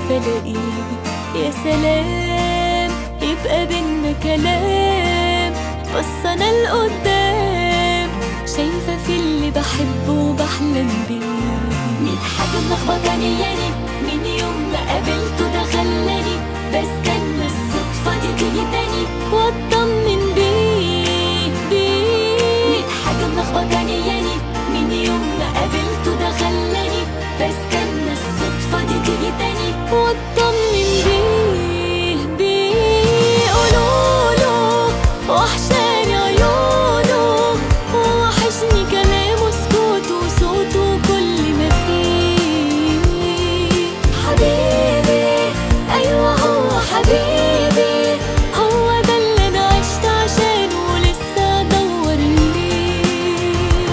الاقيه. يا سلام يبقى بينا كلام، بس انا لقدام شايفة في اللي بحبه وبحلم بيه. ميت حاجة ملخبطانياني من يوم ما قابلته ده خلاني بستنى الصدفة دي تيجي تاني واطمن بيه. ميت حاجة ملخبطانياني من يوم ما قابلته ده خلاني بستنى الصدفة دي تيجي تاني واطمن بيه. قولوله وحشاني عيونه ووحشني كلامه سكوته وصوته وكل ما فيه. حبيبي أيوة هو حبيبي، هو ده اللي أنا عشت عشانه ولسه أدور ليه.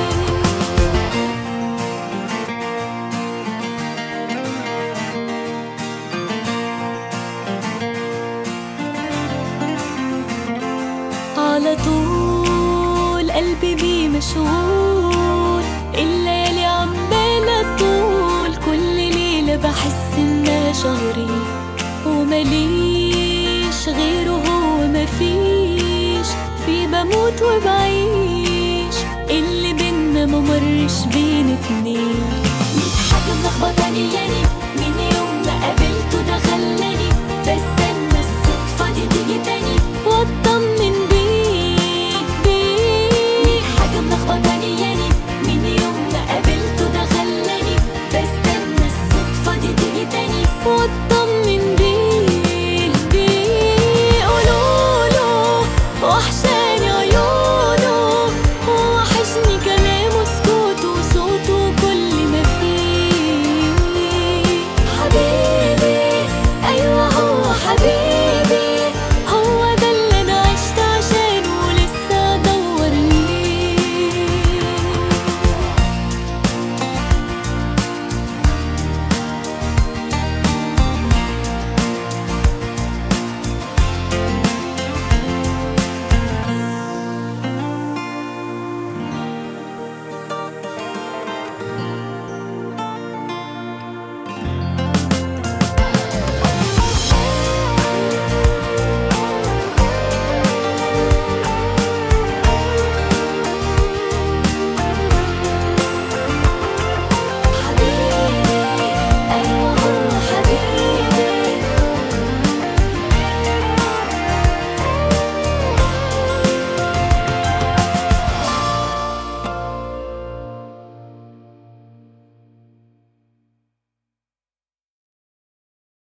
على طول قلبي بيه مشغول، الليالي عمالة طول، كل ليلة بحس إنها شهري ومليش غيره هو مفيش، في بموت وبعيش اللي بينا ممرش بين اتنين. ميت حاجة ملخبطانياني من يوم ما قابلته ده خلاني بستنى الصدفة دي تيجي تاني واطمن بيه. ميت حاجة ملخبطانياني من يوم ما قابلته ده خلاني بستنى الصدفة دي تيجي تاني واطمن